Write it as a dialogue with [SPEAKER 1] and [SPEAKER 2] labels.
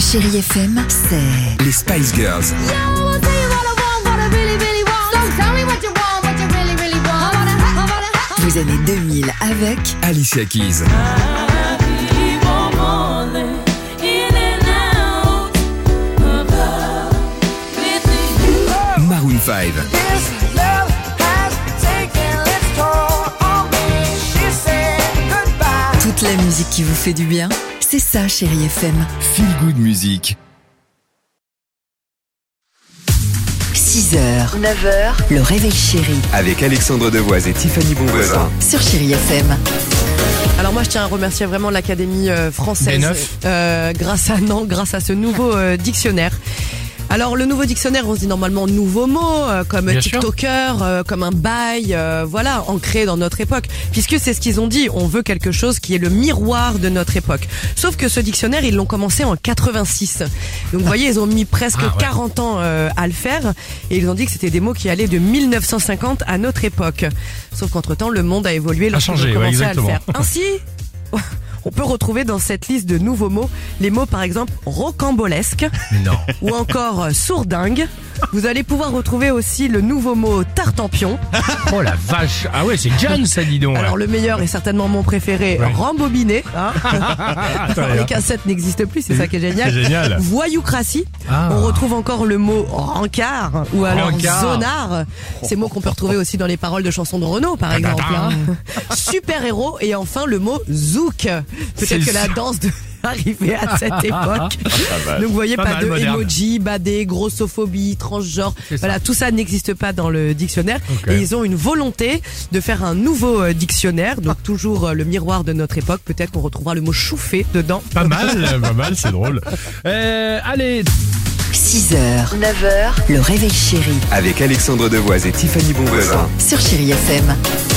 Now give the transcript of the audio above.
[SPEAKER 1] Chérie FM, c'est
[SPEAKER 2] les Spice Girls.
[SPEAKER 1] vous années 2000 avec
[SPEAKER 2] Alicia Keys. Maroon 5.
[SPEAKER 1] toute la musique qui vous fait du bien. C'est ça, Chérie FM.
[SPEAKER 2] Feel Good Music.
[SPEAKER 1] 6h, 9h, le réveil chéri
[SPEAKER 2] Avec Alexandre Devoise et Tiffany Bonvoisin.
[SPEAKER 1] sur Chérie FM.
[SPEAKER 3] Alors moi je tiens à remercier vraiment l'Académie française grâce à ce nouveau dictionnaire. Alors le nouveau dictionnaire, on se dit normalement nouveaux mots comme
[SPEAKER 4] Bien
[SPEAKER 3] TikToker, comme un bail, voilà, ancré dans notre époque. Puisque c'est ce qu'ils ont dit, on veut quelque chose qui est le miroir de notre époque. Sauf que ce dictionnaire, ils l'ont commencé en 86. Donc vous voyez, ils ont mis presque 40 ans à le faire. Et ils ont dit que c'était des mots qui allaient de 1950 à notre époque. Sauf qu'entre-temps, le monde a évolué lorsqu'ils ont commencé à le faire. Ainsi... on peut retrouver dans cette liste de nouveaux mots les mots par exemple rocambolesque ou encore sourdingue. Vous allez pouvoir retrouver aussi le nouveau mot tartempion.
[SPEAKER 4] Oh la vache. Ah ouais, c'est John ça, dis donc.
[SPEAKER 3] Alors le meilleur est certainement mon préféré,
[SPEAKER 4] Ouais.
[SPEAKER 3] rembobiné. Hein. Alors, les cassettes n'existent plus, c'est ça qui est génial.
[SPEAKER 4] C'est génial.
[SPEAKER 3] Voyoucratie.
[SPEAKER 4] Ah.
[SPEAKER 3] On retrouve encore le mot rencard ou alors
[SPEAKER 4] Rencard.
[SPEAKER 3] zonard. Ces mots qu'on peut retrouver aussi dans les paroles de chansons de Renaud par exemple. Hein. Super-héros et enfin le mot zouk. Peut-être
[SPEAKER 4] C'est
[SPEAKER 3] que la
[SPEAKER 4] ça.
[SPEAKER 3] danse de arriver à cette époque. Donc vous voyez,
[SPEAKER 4] Pas
[SPEAKER 3] pas
[SPEAKER 4] mal
[SPEAKER 3] de
[SPEAKER 4] moderne.
[SPEAKER 3] emoji, badé, grossophobie, transgenre.
[SPEAKER 4] C'est ça.
[SPEAKER 3] Voilà, tout ça n'existe pas dans le dictionnaire.
[SPEAKER 4] Ok.
[SPEAKER 3] Et ils ont une volonté de faire un nouveau dictionnaire. Donc toujours le miroir de notre époque. Peut-être qu'on retrouvera le mot chouffé dedans.
[SPEAKER 4] Pas mal, c'est drôle. Allez,
[SPEAKER 1] 6h, 9h, le réveil chéri
[SPEAKER 2] Avec Alexandre Devoise et Tiffany Bonvoisin.
[SPEAKER 1] sur Chérie FM.